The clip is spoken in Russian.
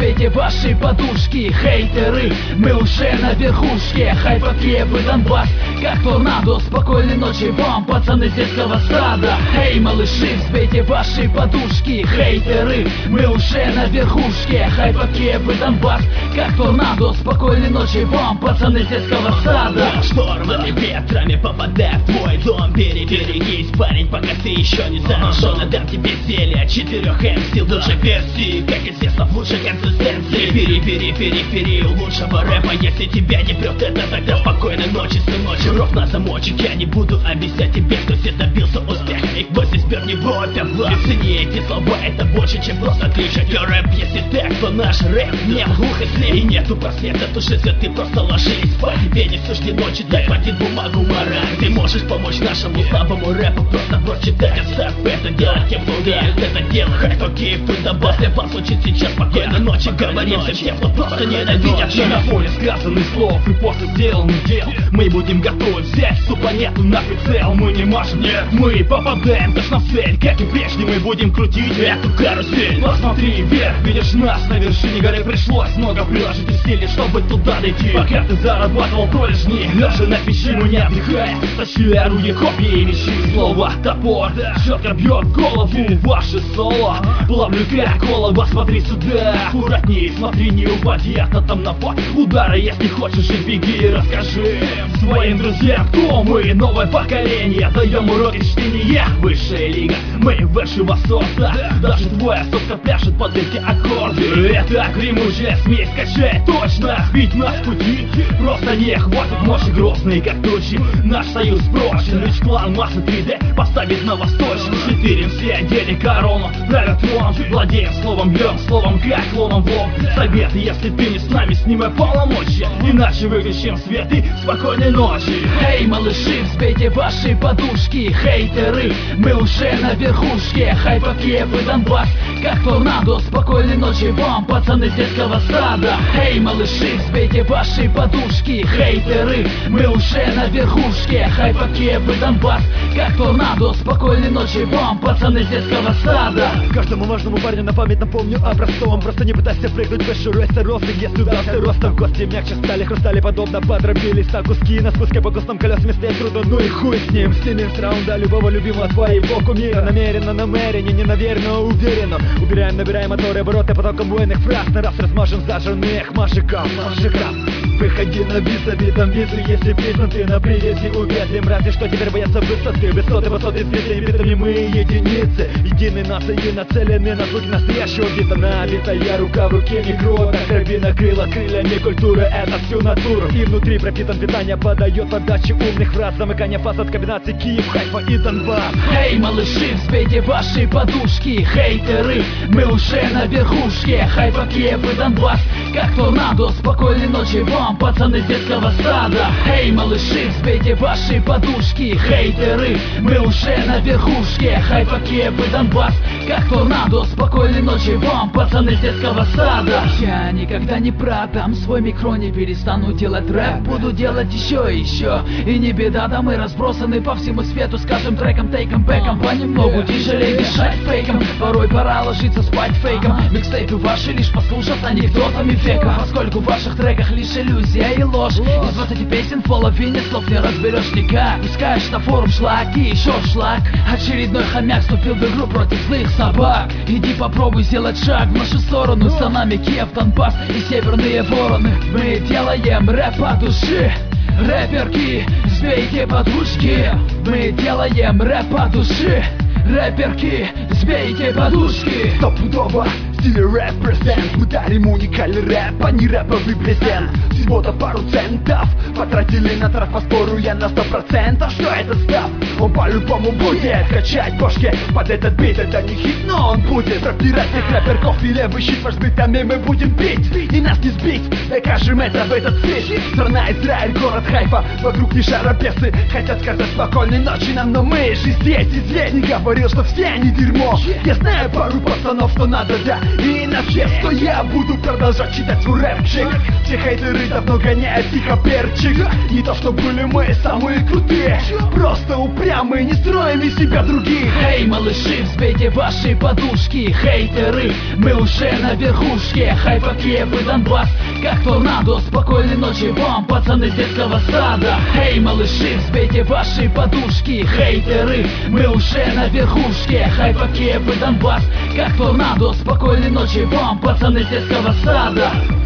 взбейте ваши подушки. Хейтеры, мы уже на верхушке. Хайфа, Киев и Донбасс, как торнадо. Спокойной ночи вам, пацаны с детского сада. Эй, малыши, взбейте ваши подушки. Хейтеры, мы уже на верхушке. Хайфа, Киев и Донбасс, как торнадо. Спокойной ночи вам, пацаны с детского сада. Штормами, ветрами попадая в твой дом. Берегись, парень, пока ты еще не заражен. Дам тебе зелье 4 МС лучшей версии, как известно, в лучшей консистенции. Бери у лучшего рэпа. Если тебя не прет это, тогда спокойной ночи, сыночек. Ров на замочек, я не буду объяснять тебе, кто здесь добился успеха. И кто здесь вперед не вопя власть. Цени эти слова, это больше, чем просто кричать рэп. Если так, то наш рэп не в глухой слей. И нету просвета, души, ты просто ложись спать. Тебе не суждено читать в один бумагу мораль. Ты можешь помочь нашему слабому рэпу, просто брось читать. Оставь это делать тем, кто умеет это делать. Хайфа, Киев и Донбасс, для вас звучит сейчас спокойной ночи. Говорим всем тем, кто просто ненавидят на фоне сказанных слов и после сделанных дел мы будем готовы взять всю планету на прицел. Мы не можем, нет, мы попадаем точно в цель. Как и прежде мы будем крутить эту карусель. Посмотри вверх, видишь нас на вершине горы. Пришлось много приложить усилий, чтобы туда дойти. Пока ты зарабатывал пролежни, лежа на печи, мы не отдыхая, тащили орудие, копья и мечи. Слово топор четко бьет в голову. Ваше соло плавлю как колоба. Смотри сюда, аккуратней, смотри, не упади от атомного удара. Если хочешь, и беги и расскажи своим друзьям, кто мы. Новое поколение, даем уроки чтения. Высшая лига, мы высшего сорта. Даже твоя соска пляшет под эти аккорды. Это гремучая смесь качает точно. Сбить нас с пути просто не хватит мощи. Грозные как тучи, наш союз прочен. Лишь клан массы 3D поставит на восточный. 4 все одели корону, правят трон. Владеем словом, бьем словом, как клоном в лоб. Совет, если ты не с нами, снимай полномочия, иначе выключим свет и спокойной ночи. Эй, малыши, взбейте ваши подушки. Хейтеры, мы уже на верхушке. Хайфа, Киев и Донбасс, как торнадо. Спокойной ночи вам, пацаны с детского сада. Эй, малыши, взбейте ваши подушки. Хейтеры, мы уже на верхушке. Хайфа, Киев и Донбасс, как торнадо. Спокойной ночи вам, пацаны с детского сада. Каждому важному парню на память напомню о простом. Просто не пытайся прыгнуть выше роста роста. Если удастся ростом, кости мягче стали, хрустали подобно подробились на куски. На спуске по кустам колес месте трудно, ну и хуй с ним. Снимем с раунда любого любимого твоего кумира. Намеренно, намерение, не наверно, уверенно. Убираем, набираем моторы, обороты потоком буйных фраз. На раз размажем зажженных машиков. Выходи на визави, там визы, если признан ты на привязи. Увидим, разве что теперь боятся высоты. Высоты сбитые битами, мы единицы. Единые нации нацелены на звуки настоящего бита. Набитая рука в руке, микро на крови накрыла крыльями культуры. Это всю натуру. И внутри пропитан питание, подает подачи умных фраз. Замыкание фаз от комбинации Киев, Хайфа и Донбасс. Эй, малыши, взбейте ваши подушки. Хейтеры, мы уже на верхушке. Хайфа, Киев и Донбасс, как торнадо. Спокойной ночи вам, пацаны с детского сада. Эй, малыши, взбейте ваши подушки. Хейтеры, мы уже на верхушке. Хайфа, Киев и Донбасс, как торнадо. Спокойной ночи вам, пацаны с детского сада. Я никогда не продам свой микро, не перестану делать рэп. Буду делать еще и еще. И не беда, да мы разбросаны по всему свету. Скажем треком, тейком, бэком. Понемногу тяжелее дышать фейком. Порой пора ложиться спать фейком. Микстейпы ваши лишь послужат анекдотами века. Поскольку в ваших треках лишь иллюзия и ложь. Из 20 песен в половине слов не разберешь никак. Пускаешь на форум шлак и еще шлак. Очередной хомяк вступил в игру против злых собак. Иди попробуй сделать шаг в нашу сторону. За нами Киев, Донбасс и северные вороны. Мы делаем рэп от души. Рэперки, сбейте подушки. Мы делаем рэп от души. Рэперки, сбейте подушки. Стопудово, в стиле рэп-презент. Мы дарим уникальный рэп, а не рэповый презент. Всего-то пару центов потратили на трав, поспорю я на 100%. Что это став? Он по-любому будет качать бошки под этот бит. Это не хит, но он будет пропирать всех рэперков. И левый щит ваш битами мы будем бить. И нас не сбить, докажем это в этот свет. Страна Израиль, город Хайфа, вокруг ни шара бесы. Хотят сказать спокойной ночи нам, но мы же здесь. И зверь не говорил, что все они дерьмо. Я знаю пару пацанов, что надо, да. И на все, что я буду продолжать читать свой рэпчик. Все хейтеры давно гоняют тихоперчик. Не то, что были мы самые крутые, просто упрямые, не строим из себя других. Эй, малыши, взбейте ваши подушки. Хейтеры, мы уже на верхушке. Хайфа, Киев и Донбасс, как торнадо. Спокойной ночи вам, пацаны с детского сада. Эй, малыши, взбейте ваши подушки. Хейтеры, мы уже на верхушке. Хайфа, Киев и Донбасс, как торнадо. Спокойной ночи вам, пацаны с детского сада.